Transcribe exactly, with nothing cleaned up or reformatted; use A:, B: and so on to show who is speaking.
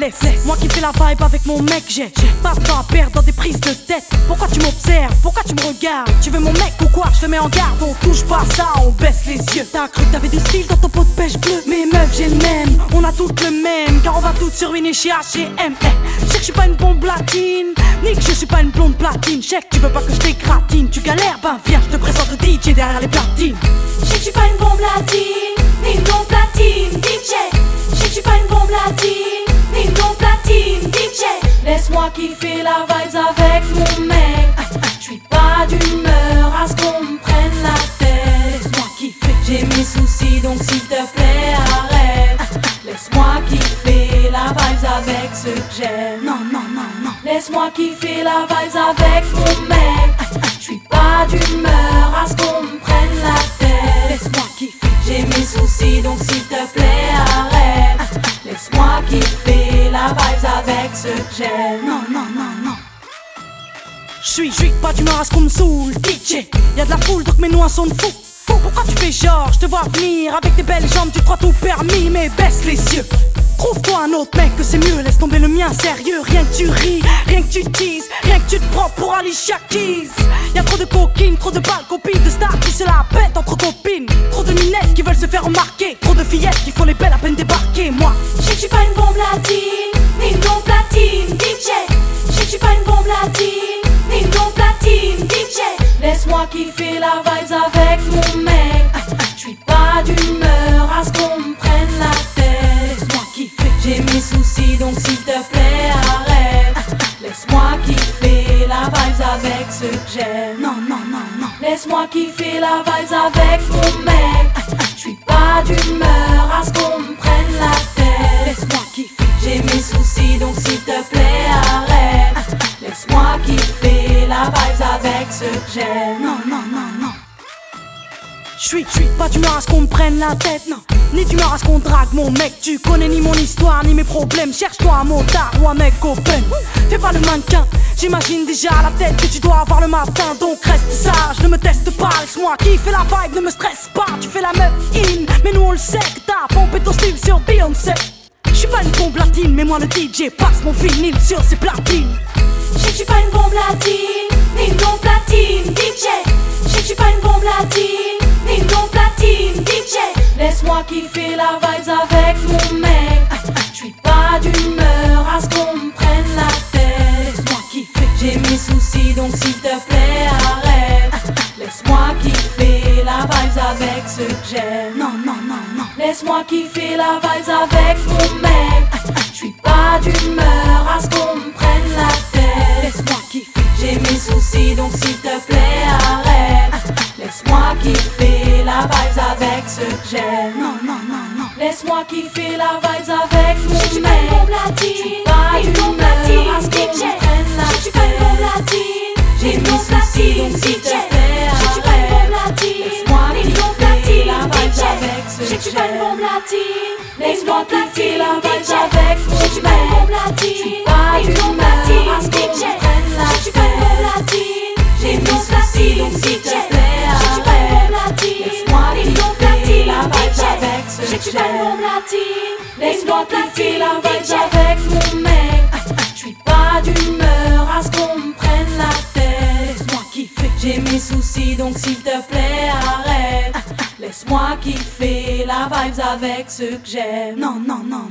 A: laisse, laisse. Moi qui fais la vibe avec mon mec, j'ai pas de temps à perdre dans des prises de tête. Pourquoi tu m'observes, pourquoi tu me regardes? Tu veux mon mec ou quoi? Je te mets en garde, on touche pas à ça, on baisse les yeux. T'as cru que t'avais du style dans ton pot de pêche bleu? Mais meuf j'ai le même, on a toutes le même, car on va toutes se ruiner chez H et M. Eh, je sais que je suis pas une bombe latine, ni que je suis pas une blonde platine. Je sais que tu veux pas que je t'égratine, tu galères, ben viens je te présente le D J derrière les platines.
B: Je sais que je suis pas une bombe latine, ni une blonde platine, D J. Je sais que je suis pas une bombe latine, ni une blonde platine, D J. Laisse-moi kiffer la vibes avec mon mec. Je suis pas d'humeur à ce qu'on me prenne la tête. Laisse-moi kiffer, j'ai mes soucis donc s'il te plaît arrête. Laisse-moi kiffer la vibes avec ceux que j'aime.
A: Non, non, non, non.
B: Laisse-moi kiffer la vibes avec mon mec. Je suis pas d'humeur à ce qu'on me prenne la tête.
A: Laisse-moi kiffer,
B: j'ai mes soucis donc s'il te plaît arrête. Laisse-moi kiffer la vibes avec ceux que j'aime.
A: non, non, non, non. J'suis, j'suis pas d'humeur à ce qu'on me saoule, D J. Y'a de la foule donc mes noix sont de fou. Pourquoi tu fais genre, je te vois venir avec tes belles jambes, tu crois tout permis, mais baisse les yeux. Trouve-toi un autre mec que c'est mieux, laisse tomber le mien sérieux. Rien que tu ris, rien que tu teases, rien que tu te prends pour Alicia Keys. Y'a trop de coquines, trop de balles, copines de stars qui se la pètent entre copines. Trop de minettes qui veulent se faire remarquer, trop de fillettes qui font les belles à peine débarquer. Moi,
B: je sais que je suis pas une bombe latine, ni une blonde platine, D J. Je sais que je suis pas une bombe latine, ni une blonde platine, D J. Laisse-moi kiffer la vibes avec mon mec. Je suis pas d'humeur à ce qu'on me prenne la tête.
A: laisse-moi kiffer,
B: j'ai mes soucis donc s'il te plaît arrête. Laisse-moi kiffer la vibes avec ceux que j'aime.
A: non, non, non, non.
B: Laisse-moi kiffer la vibes avec mon mec. Je suis pas d'humeur à ce qu'on me prenne la tête.
A: Laisse-moi kiffer,
B: j'ai mes soucis donc s'il te plaît arrête. Laisse-moi kiffer la vibes avec ceux que j'aime.
A: non, non, non, non. J'suis, j'suis pas d'humeur à ce qu'on me prenne la tête, non. Ni d'humeur à ce qu'on drague mon mec. Tu connais ni mon histoire, ni mes problèmes. Cherche-toi un motard ou un mec open. Fais pas le mannequin, j'imagine déjà la tête que tu dois avoir le matin. Donc reste sage, ne me teste pas. Laisse-moi kiffer la vibe, ne me stresse pas. Tu fais la meuf in, mais nous on le sait que t'as pompé ton style sur Beyoncé. J'suis pas une bombe latine, mais moi le D J passe mon vinyle sur ses platines.
B: Je sais que je suis pas une bombe latine, ni une blonde platine, D J. Je sais que je suis pas une bombe latine, ni une blonde platine, D J. Laisse-moi kiffer la vibes avec mon mec. Je suis pas d'humeur à ce qu'on me prenne la tête.
A: Laisse-moi kiffer,
B: j'ai mes soucis donc s'il te plaît arrête. Laisse-moi kiffer la vibes avec ceux que j'aime.
A: non, non, non, non.
B: Laisse-moi kiffer la vibes avec mon mec. Je suis pas d'humeur à ce qu'on me prenne la tête.
A: Laisse-moi kiffer,
B: j'ai mes soucis donc s'il te plaît arrête. Laisse-moi kiffer la vibes avec ceux que j'aime.
A: non, non, non, non.
B: Laisse-moi kiffer la vibes avec mon
A: Je suis pas
B: mec.
A: une bombe latine,
B: Je suis pas
A: ni une blonde
B: d'humeur
A: platine,
B: à ce qu'on
A: D J.
B: me prenne la
A: Je suis pas une bombe
B: tête.
A: latine,
B: J'ai
A: ni une
B: mes
A: blonde
B: soucis
A: platine,
B: donc
A: D
B: s'il te
A: J.
B: plaît
A: Je suis pas une bombe
B: arrête.
A: latine,
B: Laisse-moi
A: ni une blonde
B: kiffer
A: platine,
B: la
A: D
B: vibes
A: J.
B: avec ceux
A: Je
B: que
A: suis pas une
B: j'aime.
A: bombe latine, ni une
B: Laisse-moi
A: blonde
B: kiffer
A: platine,
B: la
A: D
B: vibes
A: J.
B: avec mon
A: Je suis pas une bombe
B: mec.
A: latine,
B: Je suis pas
A: ni une blonde
B: d'humeur
A: platine,
B: à ce
A: D
B: qu'on
A: J.
B: me prenne la
A: Je suis pas une bombe
B: tête.
A: latine,
B: J'ai
A: ni une
B: mes
A: blonde
B: soucis
A: platine,
B: donc
A: D
B: s'il te
A: J.
B: plaît
A: Je suis pas une bombe latine,
B: Laisse-moi
A: ni une blonde
B: kiffer
A: platine,
B: la
A: D
B: vibes
A: J.
B: avec ceux
A: Je
B: que
A: suis pas une bombe
B: j'aime.
A: latine, ni une
B: Laisse-moi
A: blonde
B: kiffer
A: platine,
B: la
A: D
B: vibes
A: J.
B: avec mon mec. Je suis pas d'humeur à ce qu'on me prenne la tête.
A: Laisse-moi kiffer,
B: J'ai mes soucis donc s'il te plaît arrête. Laisse-moi kiffer la vibes avec ceux que j'aime.
A: non, non, non.